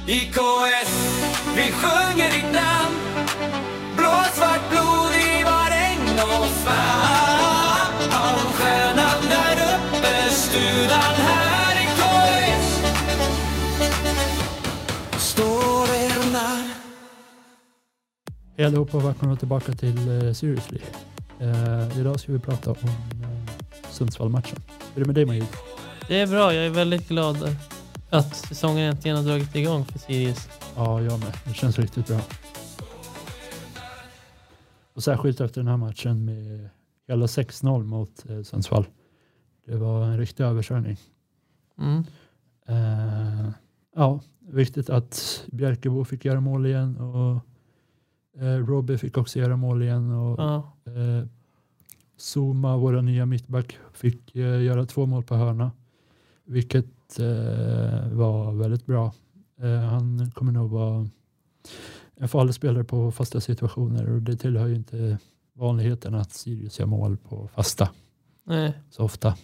IKS, vi sjunger ditt namn. Blåsvart blod i var äng och svamp. Halvstjärnan där uppe, studan här i KS. Står er när. Hej allihopa och välkomna tillbaka till Seriously. Idag ska vi prata om Sundsvall-matchen. Hur är det med dig, Majid? Det är bra, jag är väldigt glad att säsongen äntligen har dragit igång för Sirius. Ja, jag med. Det känns riktigt bra. Och särskilt efter den här matchen med hela 6-0 mot Sundsvall. Det var en riktig överkörning. Ja, viktigt att Bjärkebo fick göra mål igen och Robbie fick också göra mål igen och Zuma, våra nya mittback, fick göra 2 mål på hörna, vilket var väldigt bra. Han kommer nog vara en farlig spelare på fasta situationer och det tillhör ju inte vanligheten att Sirius gör mål på fasta. Nej. Så ofta.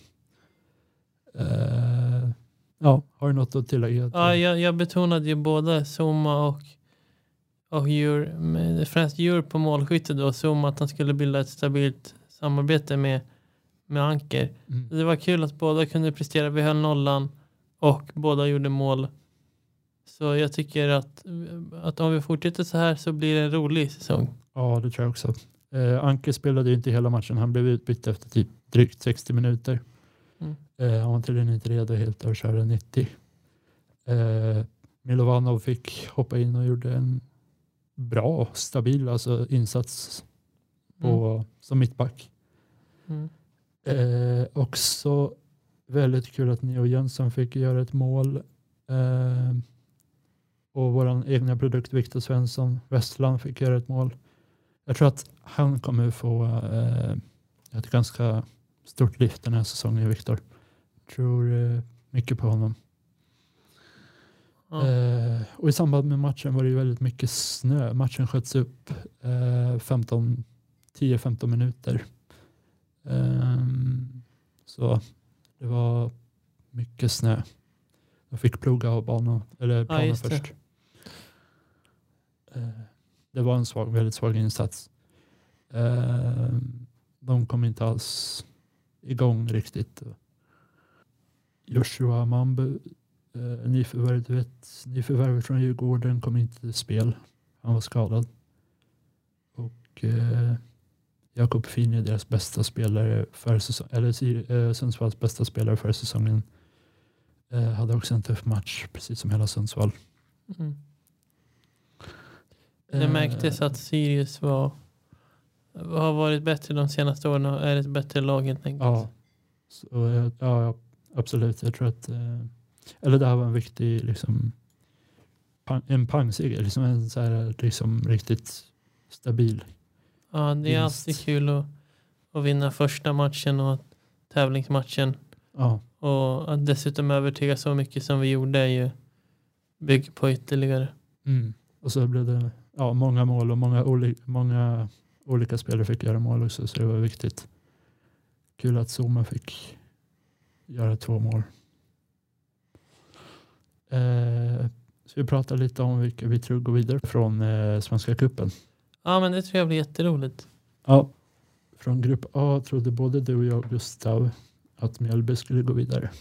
Ja, har du något att tillägga? Ja, jag betonade ju både Zuma och Djur, främst Djur på målskyttet då, Zuma, att han skulle bilda ett stabilt samarbete med Anker. Det var kul att båda kunde prestera, vi höll nollan och båda gjorde mål. Så jag tycker att om vi fortsätter så här så blir det en rolig säsong. Ja, det tror jag också. Anker spelade ju inte hela matchen, han blev utbytt efter typ drygt 60 minuter. Han var tydligen inte redo helt att köra 90. Milovanov fick hoppa in och gjorde en bra, stabil insats som mittback. Också väldigt kul att Neo Jönsson fick göra ett mål. Och vår egna produkt Viktor Svensson, Westland, fick göra ett mål. Jag tror att han kommer få ett ganska stort lyft den här säsongen, Viktor. Tror mycket på honom. Och i samband med matchen var det ju väldigt mycket snö. Matchen sköts upp 10-15 minuter. Så det var mycket snö. Jag fick ploga av planen först. Det var en väldigt svag insats. De kom inte alls igång riktigt. Joshua Mambu, nyförvärvet från Djurgården, kom inte till spel. Han var skadad. Och Jakob Fini, deras bästa spelare för Sundsvalls bästa spelare för säsongen, hade också en tuff match, precis som hela Sundsvall. Det märktes att Sirius har varit bättre de senaste åren och är ett bättre lag helt enkelt. Ja, absolut. Jag tror att det här var en viktig en pangseger, en riktigt stabil. Ja, det är alltid kul att vinna första matchen och tävlingsmatchen. Ja. Och att dessutom övertyga så mycket som vi gjorde är ju bygg på ytterligare. Och så blev det många mål och många olika spelare fick göra mål också, så det var viktigt. Kul att Zuma fick göra 2 mål. Så vi pratar lite om vilka vi tror går vidare från Svenska cupen. Ja, men det tror jag blir jätteroligt. Ja, från grupp A trodde både du och jag, Gustav, att Mjällby skulle gå vidare.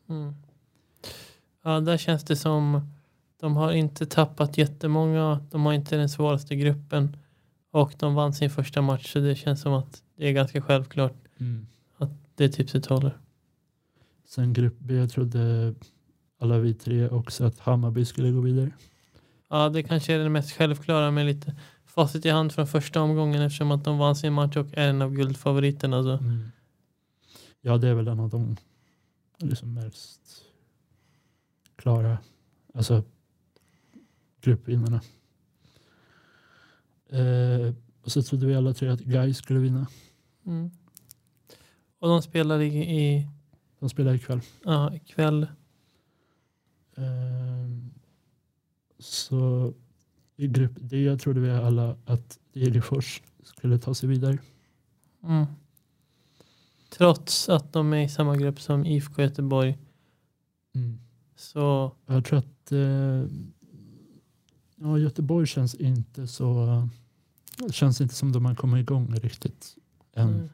Ja, där känns det som de har inte tappat jättemånga. De har inte den svåraste gruppen. Och de vann sin första match, så det känns som att det är ganska självklart att det tipset håller. Sen grupp B trodde alla vi 3 också att Hammarby skulle gå vidare. Ja, det kanske är det mest självklara med lite facit i hand från första omgången, eftersom att de vann sin match och är en av guldfavoriterna. Så. Ja, det är väl en av de mest klara gruppvinnarna. Och så trodde vi alla 3 att Gais skulle vinna. Och de spelar De spelar ikväll. Ja, ikväll. Så i grupp D trodde vi alla att Degerfors skulle ta sig vidare. Trots att de är i samma grupp som IFK Göteborg. Så jag tror att Ja, Göteborg känns inte som de har kommit igång riktigt än.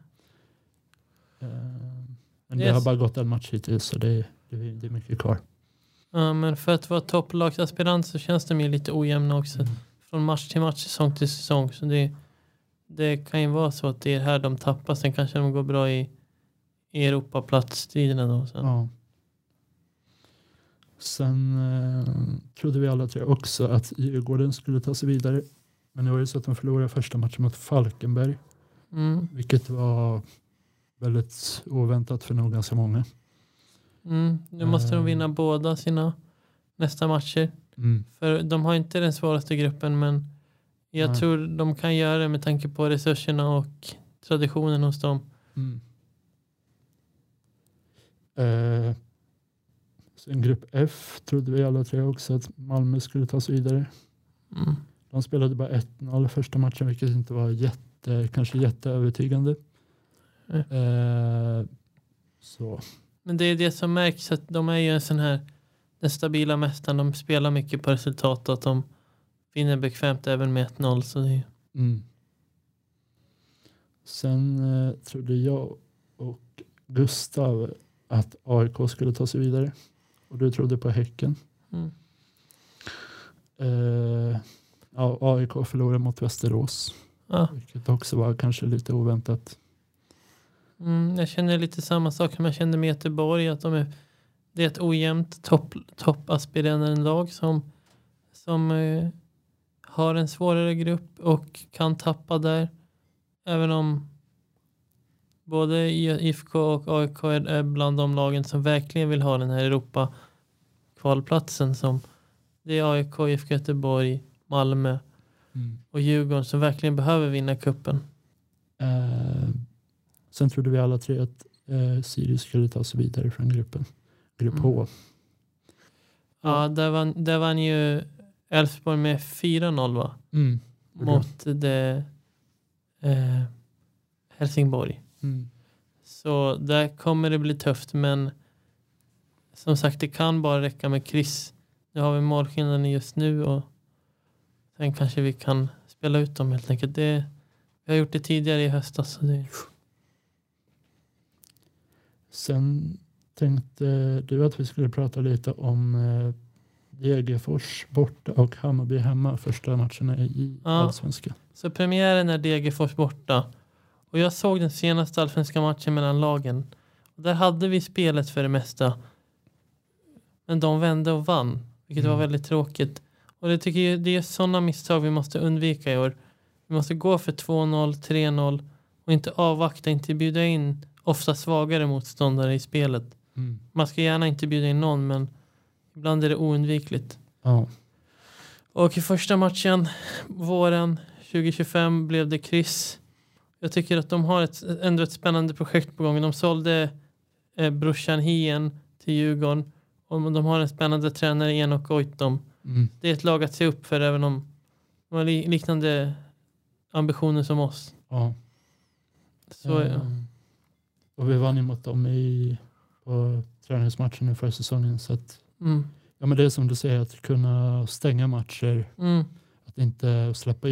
Men det har bara gått en match hittills så det är mycket kvar. Ja, men för att vara topplagsaspirant så känns de ju lite ojämna också. Från match till match, säsong till säsong. Så det kan ju vara så att det är här de tappar. Sen kanske de går bra i Europaplatsstriderna då. Ja. Sen trodde vi alla tre också att Djurgården skulle ta sig vidare. Men det var ju så att de förlorade första matchen mot Falkenberg. Vilket var väldigt oväntat för nog ganska många. Nu måste de vinna båda sina nästa matcher. För de har inte den svåraste gruppen, men jag tror de kan göra det med tanke på resurserna och traditionen hos dem. Sen grupp F trodde vi alla tre också att Malmö skulle ta sig vidare. De spelade bara 1-0 första matchen, vilket inte var kanske jätteövertygande. Så. Men det är det som märks, att de är ju en sån här den stabila mästaren. De spelar mycket på resultat och att de vinner bekvämt även med 1-0. Så det... Sen trodde jag och Gustav att AIK skulle ta sig vidare. Och du trodde på Häcken. AIK förlorade mot Västerås. Vilket också var kanske lite oväntat. Jag känner lite samma sak som jag kände med Göteborg. Att det är ett ojämnt toppaspirerande lag som har en svårare grupp och kan tappa där. Även om både IFK och AIK är bland de lagen som verkligen vill ha den här Europa-kvalplatsen, som det är AIK, IFK Göteborg, Malmö och Djurgården som verkligen behöver vinna kuppen. Sen trodde vi alla tre att Sirius skulle ta sig vidare från gruppen. Grupp H. Ja, där vann ju Elfsborg med 4-0 va? Mot Helsingborg. Så där kommer det bli tufft, men som sagt, det kan bara räcka med kryss. Nu har vi målskillnaden just nu och sen kanske vi kan spela ut dem helt enkelt. Vi har gjort det tidigare i höstas. Så Sen tänkte du att vi skulle prata lite om Degerfors borta och Hammarby hemma, första matcherna i Allsvenskan. Så premiären är Degerfors borta. Och jag såg den senaste allsvenska matchen mellan lagen. Och där hade vi spelet för det mesta. Men de vände och vann. Vilket var väldigt tråkigt. Och det tycker jag, det är sådana misstag vi måste undvika i år. Vi måste gå för 2-0, 3-0. Och inte avvakta, inte bjuda in ofta svagare motståndare i spelet. Man ska gärna inte bjuda in någon, men ibland är det oundvikligt. Och i första matchen, våren 2025, blev det kryss. Jag tycker att de har ändå ett spännande projekt på gång. De sålde brorsan Hien till Djurgården. Och de har en spännande tränare, Enok Goitom. Det är ett lag att se upp för, även om de har liknande ambitioner som oss. Så, och vi vann emot dem på träningsmatchen i förra säsongen. Så att, ja, men det är som du säger, att kunna stänga matcher. Att inte släppa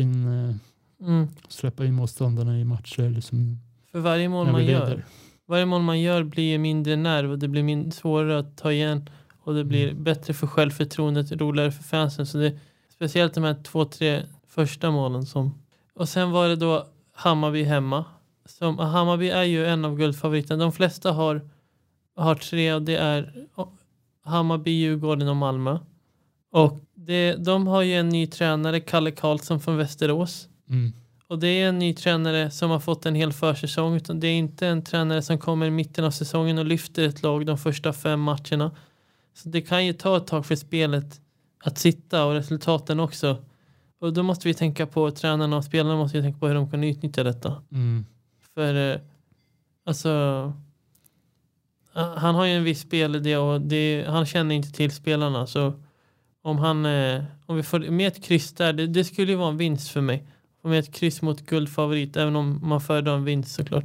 in motståndarna i matcher. Liksom, för varje mål man gör blir mindre nerv och det blir svårare att ta igen. Och det blir bättre för självförtroendet, roligare för fansen. Så det är speciellt de här 2-3 första målen. Och sen var det då Hammarby hemma. Hammarby är ju en av guldfavoriterna. De flesta har 3, och det är Hammarby, Djurgården och Malmö. Och de har ju en ny tränare, Kalle Karlsson från Västerås. Och det är en ny tränare som har fått en hel försäsong. Utan det är inte en tränare som kommer i mitten av säsongen och lyfter ett lag de första 5 matcherna. Så det kan ju ta ett tag för spelet att sitta, och resultaten också. Och då måste vi tänka på, tränarna och spelarna måste ju tänka på hur de kan utnyttja detta. För alltså, han har ju en viss spelidé och han känner inte till spelarna. Så om vi får med ett kryss där, det skulle ju vara en vinst för mig. Få med ett kryss mot guldfavorit, även om man föredrar en vinst såklart.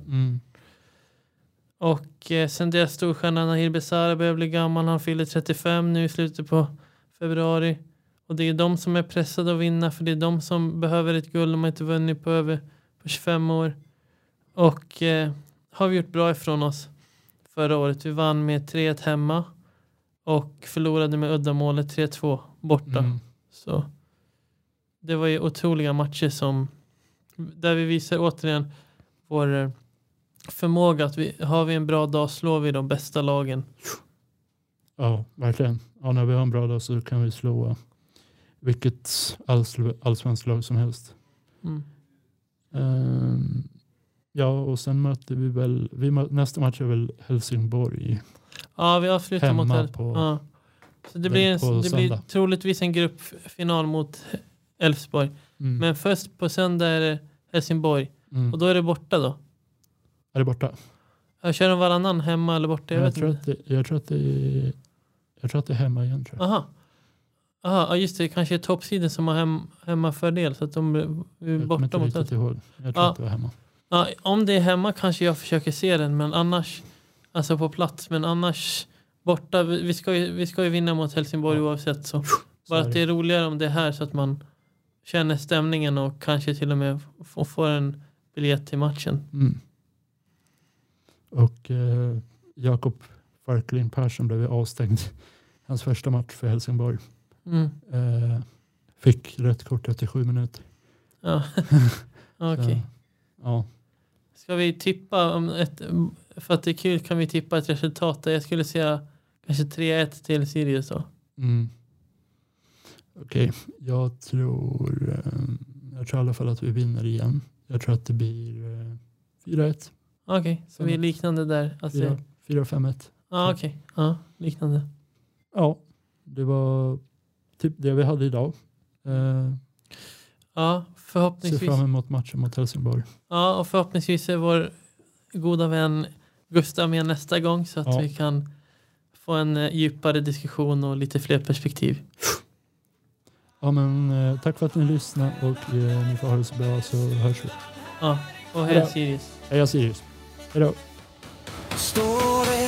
Och sen deras storstjärna Nahir Besara börjar bli gammal. Han fyller 35 nu i slutet på februari. Och det är de som är pressade att vinna, för det är de som behöver ett guld. De har inte vunnit på 25 år. Och har vi gjort bra ifrån oss förra året. Vi vann med 3-1 hemma och förlorade med uddamålet 3-2 borta. Så det var ju otroliga matcher där vi visar återigen vår förmåga att har vi en bra dag slår vi de bästa lagen. Ja, verkligen. Ja, när vi har en bra dag så kan vi slå vilket allsvensk lag som helst. Ja, och sen möter vi väl nästa match är väl Helsingborg. Ja, vi avslutar mot på så det blir troligtvis en gruppfinal mot Elfsborg. Men först på söndag är det Helsingborg. Och då är det borta då. Är det borta? Jag kör de varannan hemma eller borta? Jag tror att det är hemma igen, tror jag. Aha, just det. Kanske är toppsidan som har hemmafördel, så att de är borta mot det. Jag tror att det var hemma. Ja, om det är hemma kanske jag försöker se den, men annars, alltså på plats, men annars borta. Vi ska ju vinna mot Helsingborg oavsett, så bara att det är roligare om det är här, så att man känner stämningen och kanske till och med får en biljett till matchen. Och Jakob Farklin Persson blev avstängd hans första match för Helsingborg. Fick rött kort efter 7 minuter. Ja, okej. Ja. Ska vi tippa för att det är kul, kan vi tippa ett resultat där? Jag skulle säga kanske 3-1 till Sirius då. Okej. Jag tror i alla fall att vi vinner igen. Jag tror att det blir 4-1. Okej, så vi är liknande där. 4-5-1. Okej. Ja, liknande. Ja, det var typ det vi hade idag. Ja, förhoppningsvis. Se fram emot matchen mot Helsingborg. Ja, och förhoppningsvis är vår goda vän Gustav med nästa gång, så att vi kan få en djupare diskussion och lite fler perspektiv. Ja, men tack för att ni lyssnade, och ni får ha det så bra, så hörs vi. Ja, och hej Sirius. Hej Sirius. Hej då. Står